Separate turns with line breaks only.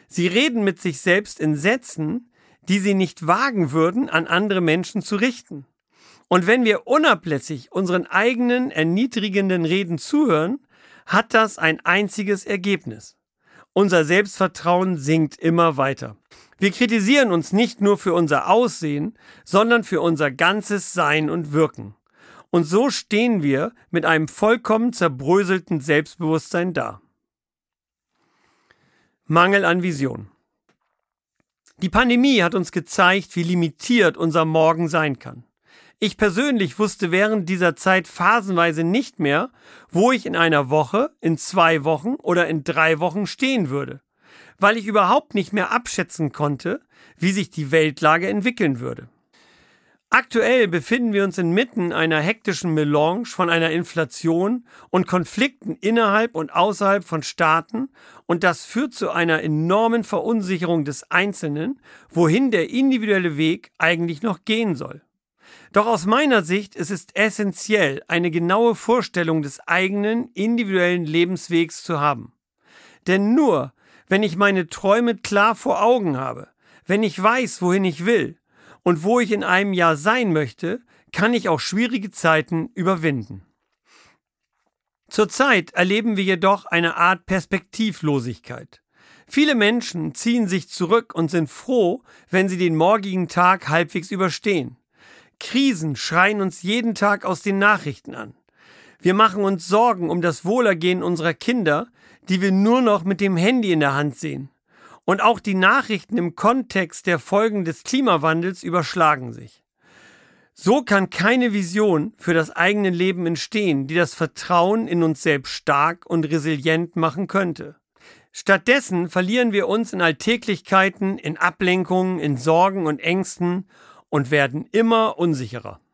Sie reden mit sich selbst in Sätzen, die sie nicht wagen würden, an andere Menschen zu richten. Und wenn wir unablässig unseren eigenen erniedrigenden Reden zuhören, hat das ein einziges Ergebnis. Unser Selbstvertrauen sinkt immer weiter. Wir kritisieren uns nicht nur für unser Aussehen, sondern für unser ganzes Sein und Wirken. Und so stehen wir mit einem vollkommen zerbröselten Selbstbewusstsein da. Mangel an Vision. Die Pandemie hat uns gezeigt, wie limitiert unser Morgen sein kann. Ich persönlich wusste während dieser Zeit phasenweise nicht mehr, wo ich in einer Woche, in 2 Wochen oder in 3 Wochen stehen würde, weil ich überhaupt nicht mehr abschätzen konnte, wie sich die Weltlage entwickeln würde. Aktuell befinden wir uns inmitten einer hektischen Melange von einer Inflation und Konflikten innerhalb und außerhalb von Staaten, und das führt zu einer enormen Verunsicherung des Einzelnen, wohin der individuelle Weg eigentlich noch gehen soll. Doch aus meiner Sicht ist es essentiell, eine genaue Vorstellung des eigenen individuellen Lebenswegs zu haben. Denn nur, wenn ich meine Träume klar vor Augen habe, wenn ich weiß, wohin ich will und wo ich in einem Jahr sein möchte, kann ich auch schwierige Zeiten überwinden. Zurzeit erleben wir jedoch eine Art Perspektivlosigkeit. Viele Menschen ziehen sich zurück und sind froh, wenn sie den morgigen Tag halbwegs überstehen. Krisen schreien uns jeden Tag aus den Nachrichten an. Wir machen uns Sorgen um das Wohlergehen unserer Kinder, die wir nur noch mit dem Handy in der Hand sehen. Und auch die Nachrichten im Kontext der Folgen des Klimawandels überschlagen sich. So kann keine Vision für das eigene Leben entstehen, die das Vertrauen in uns selbst stark und resilient machen könnte. Stattdessen verlieren wir uns in Alltäglichkeiten, in Ablenkungen, in Sorgen und Ängsten und werden immer unsicherer.